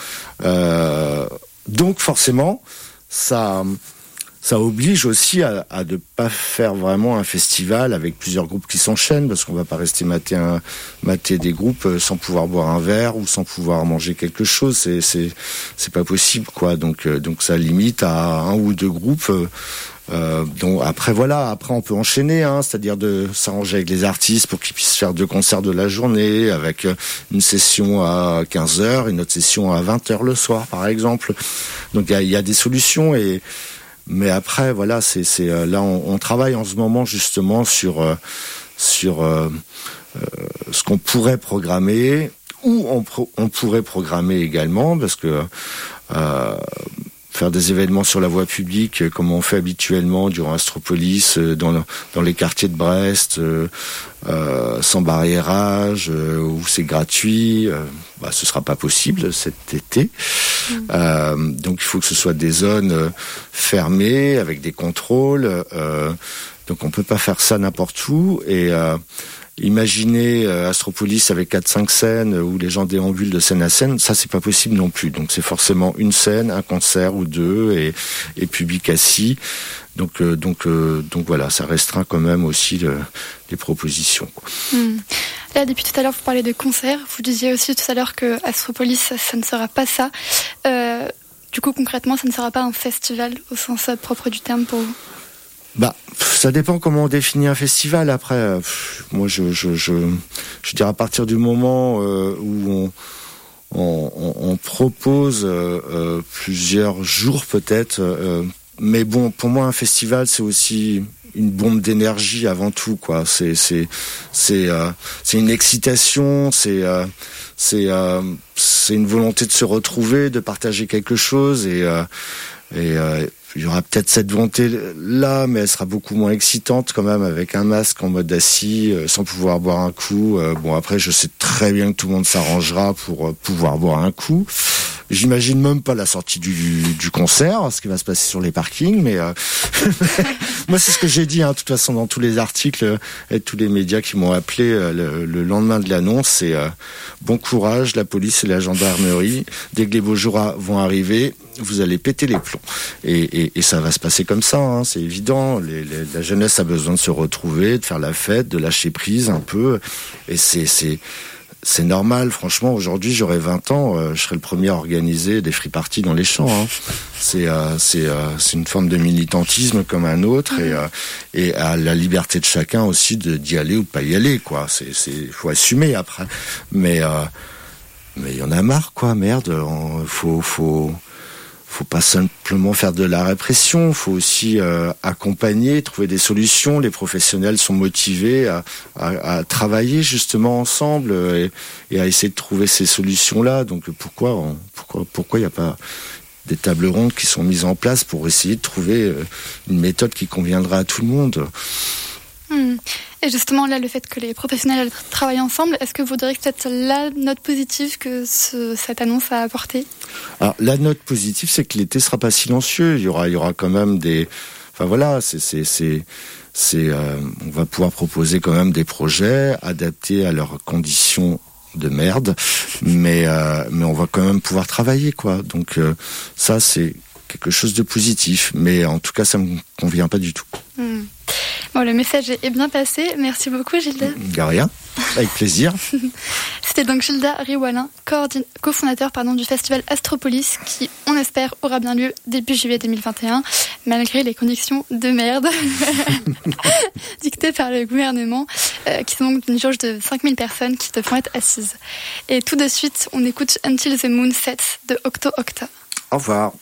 Donc forcément, ça oblige aussi à ne pas faire vraiment un festival avec plusieurs groupes qui s'enchaînent, parce qu'on va pas rester mater des groupes sans pouvoir boire un verre ou sans pouvoir manger quelque chose. C'est pas possible, quoi. Donc ça limite à 1 ou 2 groupes. Donc après on peut enchaîner, c'est-à-dire de s'arranger avec les artistes pour qu'ils puissent faire 2 concerts de la journée, avec une session à 15h, une autre session à 20h le soir, par exemple. Donc il y a des solutions mais après, voilà, c'est là on travaille en ce moment justement sur ce qu'on pourrait programmer, ou on pourrait programmer également, parce que faire des événements sur la voie publique comme on fait habituellement durant Astropolis, dans les quartiers de Brest, sans barriérage, où c'est gratuit, ce sera pas possible cet été. Donc il faut que ce soit des zones fermées avec des contrôles. Donc on peut pas faire ça n'importe où. Et imaginez Astropolis avec 4-5 scènes où les gens déambulent de scène à scène, ça c'est pas possible non plus. Donc c'est forcément une scène, un concert ou 2 et public assis. Donc voilà, ça restreint quand même aussi les propositions, quoi. Là, depuis tout à l'heure, vous parlez de concerts. Vous disiez aussi tout à l'heure que Astropolis, ça ne sera pas ça. Du coup, concrètement, ça ne sera pas un festival au sens propre du terme pour vous? Ça dépend comment on définit un festival. Après, moi, je dirais à partir du moment où on propose plusieurs jours peut-être. Mais bon, pour moi, un festival, c'est aussi une bombe d'énergie avant tout, quoi. C'est une excitation, c'est une volonté de se retrouver, de partager quelque chose, et il y aura peut-être cette volonté-là, mais elle sera beaucoup moins excitante quand même, avec un masque en mode assis, sans pouvoir boire un coup. Bon, après, je sais très bien que tout le monde s'arrangera pour pouvoir boire un coup. J'imagine même pas la sortie du concert, ce qui va se passer sur les parkings, mais moi c'est ce que j'ai dit, de toute façon, dans tous les articles et tous les médias qui m'ont appelé le lendemain de l'annonce, c'est bon courage, la police et la gendarmerie, dès que les beaux jours vont arriver, vous allez péter les plombs. Et ça va se passer comme ça, c'est évident. La jeunesse a besoin de se retrouver, de faire la fête, de lâcher prise un peu, et c'est normal, franchement. Aujourd'hui, j'aurais 20 ans, je serais le premier à organiser des free parties dans les champs. C'est une forme de militantisme comme un autre, et à la liberté de chacun aussi d'y aller ou de pas y aller, quoi. Faut assumer après. Mais il y en a marre, quoi. Merde, faut pas simplement faire de la répression, faut aussi accompagner, trouver des solutions. Les professionnels sont motivés à travailler justement ensemble et à essayer de trouver ces solutions-là. Donc pourquoi il n'y a pas des tables rondes qui sont mises en place pour essayer de trouver une méthode qui conviendra à tout le monde? Et justement, là, le fait que les professionnels travaillent ensemble, est-ce que vous diriez que c'est la note positive que cette annonce a apportée? Alors, la note positive, c'est que l'été sera pas silencieux. Il y aura quand même Enfin voilà, on va pouvoir proposer quand même des projets adaptés à leurs conditions de merde, mais on va quand même pouvoir travailler, quoi. Donc ça, c'est quelque chose de positif, mais en tout cas, ça me convient pas du tout. Bon, le message est bien passé. Merci beaucoup, Gilda. De rien, avec plaisir. C'était donc Gilda Riwalin, cofondateur du festival Astropolis, qui, on espère, aura bien lieu début juillet 2021, malgré les conditions de merde dictées par le gouvernement, qui sont donc d'une jauge de 5000 personnes qui devront être assises. Et tout de suite, on écoute Until the Moon Sets de Octo Octa. Au revoir.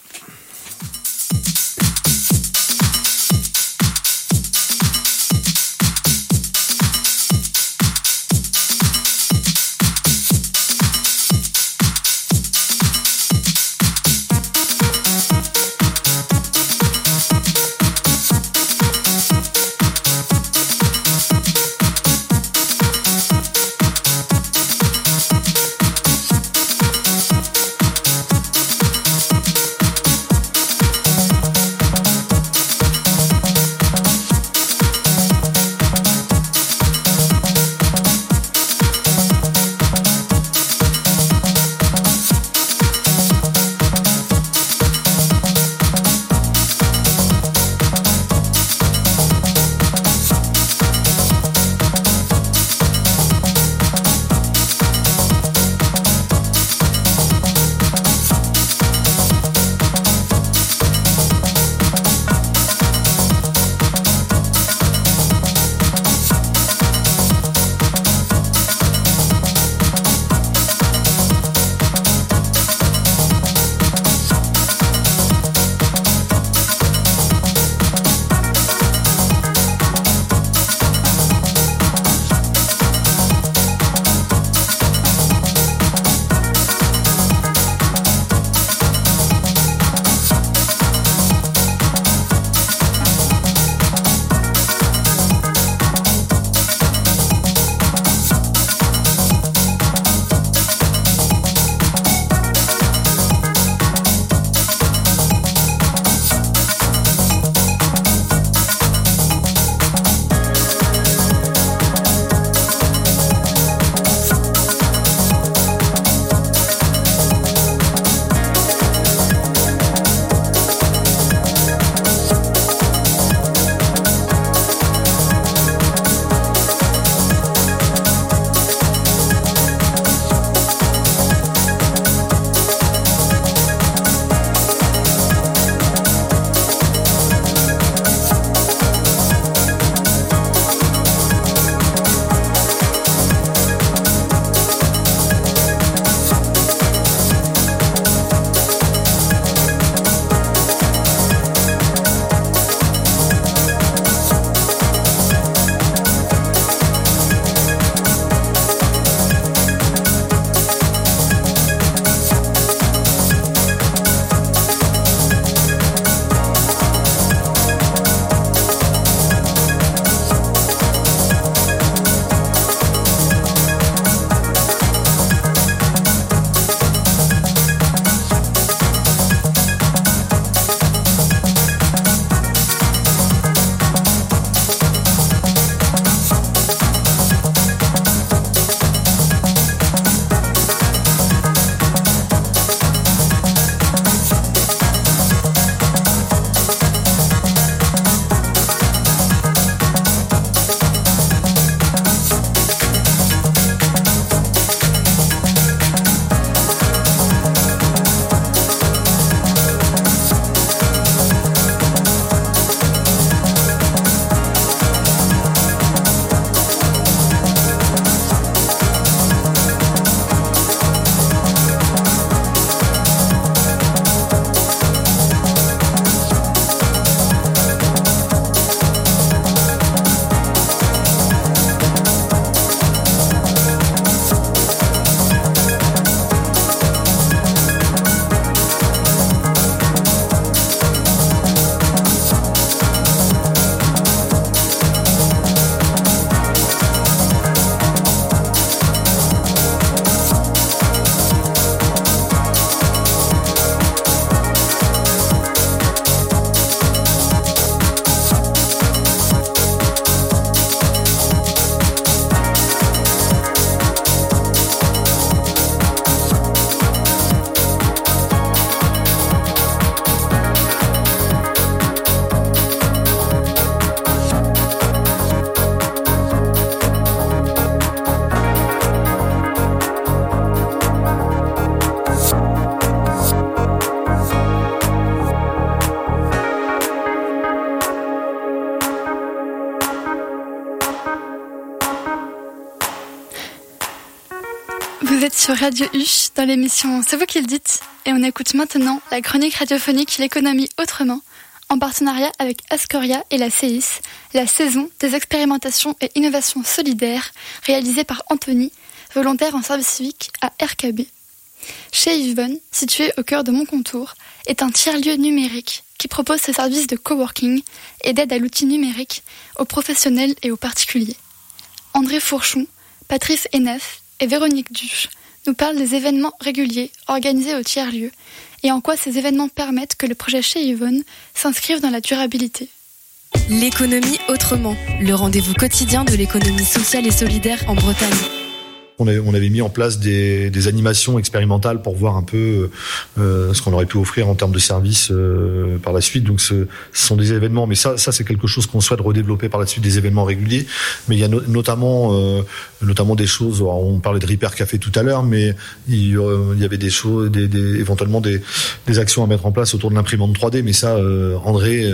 Vous êtes sur Radio U dans l'émission C'est vous qui le dites et on écoute maintenant la chronique radiophonique L'économie autrement en partenariat avec Ascoria et la CEIS, la saison des expérimentations et innovations solidaires réalisée par Anthony, volontaire en service civique à RKB. Chez Yvonne, situé au cœur de Montcontour, est un tiers-lieu numérique qui propose ses services de coworking et d'aide à l'outil numérique aux professionnels et aux particuliers. André Fourchon, Patrice Enaf et Véronique Duche nous parlent des événements réguliers organisés au tiers-lieu et en quoi ces événements permettent que le projet chez Yvonne s'inscrive dans la durabilité. L'économie autrement, le rendez-vous quotidien de l'économie sociale et solidaire en Bretagne. On avait mis en place des animations expérimentales pour voir un peu ce qu'on aurait pu offrir en termes de services par la suite. Donc ce sont des événements, mais ça c'est quelque chose qu'on souhaite redévelopper par la suite, des événements réguliers. Mais il y a notamment des choses. Alors on parlait de Repair Café tout à l'heure, mais il y avait des choses, éventuellement des actions à mettre en place autour de l'imprimante 3D. Mais ça, André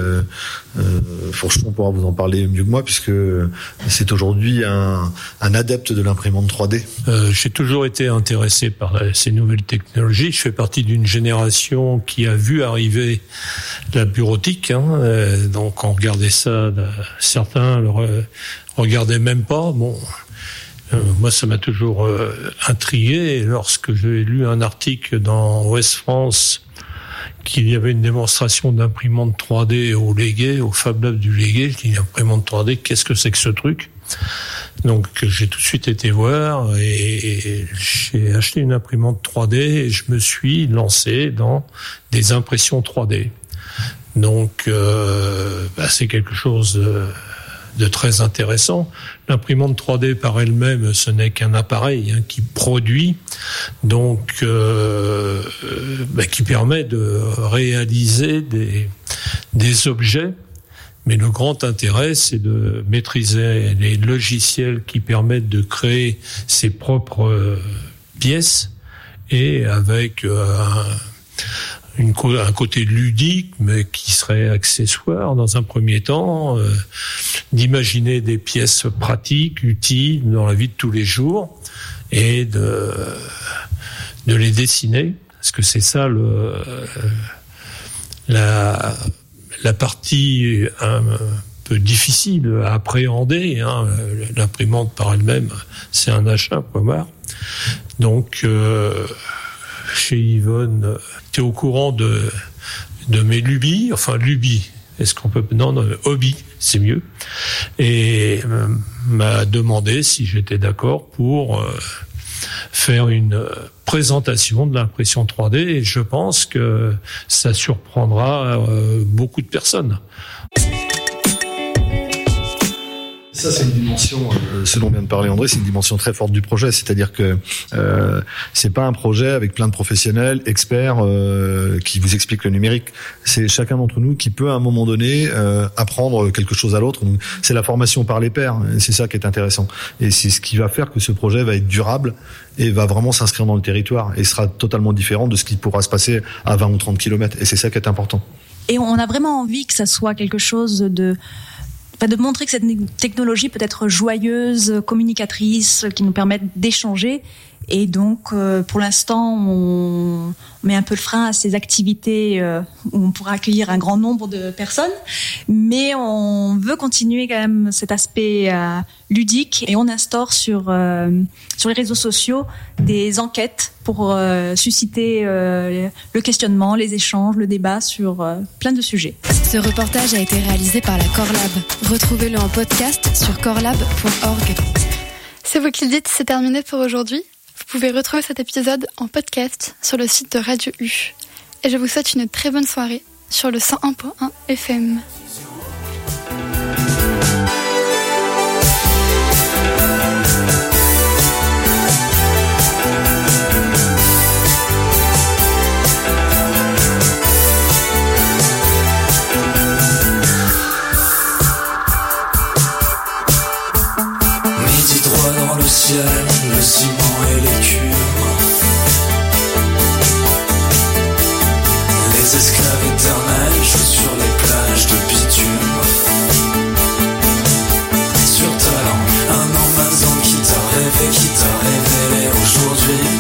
Fourchon pourra vous en parler mieux que moi, puisque c'est aujourd'hui un adepte de l'imprimante 3D. J'ai toujours été intéressé par ces nouvelles technologies. Je fais partie d'une génération qui a vu arriver la bureautique. Donc on regardait ça, certains le regardaient même pas. Bon, moi ça m'a toujours intrigué. Et lorsque j'ai lu un article dans Ouest France qu'il y avait une démonstration d'imprimante 3D au Légué, au Fab Lab du Légué, je dis imprimante 3D, qu'est-ce que c'est que ce truc ? Donc j'ai tout de suite été voir et j'ai acheté une imprimante 3D et je me suis lancé dans des impressions 3D. Donc c'est quelque chose de très intéressant. L'imprimante 3D par elle-même, ce n'est qu'un appareil qui produit, donc qui permet de réaliser des objets. Mais le grand intérêt, c'est de maîtriser les logiciels qui permettent de créer ses propres pièces et avec un côté ludique, mais qui serait accessoire dans un premier temps, d'imaginer des pièces pratiques, utiles dans la vie de tous les jours et de les dessiner, parce que c'est ça la partie un peu difficile à appréhender. L'imprimante par elle-même, c'est un achat, point barre. Donc, chez Yvonne, tu es au courant de mes lubies, est-ce qu'on peut... Non, hobby, c'est mieux. Et m'a demandé si j'étais d'accord pour faire une présentation de l'impression 3D et je pense que ça surprendra beaucoup de personnes. Ça, c'est une dimension, ce dont vient de parler André, c'est une dimension très forte du projet. C'est-à-dire que c'est pas un projet avec plein de professionnels, experts, qui vous expliquent le numérique. C'est chacun d'entre nous qui peut, à un moment donné, apprendre quelque chose à l'autre. C'est la formation par les pairs. C'est ça qui est intéressant. Et c'est ce qui va faire que ce projet va être durable et va vraiment s'inscrire dans le territoire et sera totalement différent de ce qui pourra se passer à 20 ou 30 kilomètres. Et c'est ça qui est important. Et on a vraiment envie que ça soit quelque chose de montrer que cette technologie peut être joyeuse, communicatrice, qui nous permette d'échanger. Et donc, pour l'instant, on met un peu le frein à ces activités où on pourra accueillir un grand nombre de personnes. Mais on veut continuer quand même cet aspect ludique et on instaure sur les réseaux sociaux des enquêtes pour susciter le questionnement, les échanges, le débat sur plein de sujets. Ce reportage a été réalisé par la Corlab. Retrouvez-le en podcast sur corlab.org. C'est vous qui le dites, c'est terminé pour aujourd'hui. Vous pouvez retrouver cet épisode en podcast sur le site de Radio U. Et je vous souhaite une très bonne soirée sur le 101.1 FM. Midi droit dans le ciel, le ciment et l'écume. Les esclaves éternels jouent sur les plages de bitume. Sur ta langue, un Amazon qui t'a rêvé, qui t'a révélé aujourd'hui.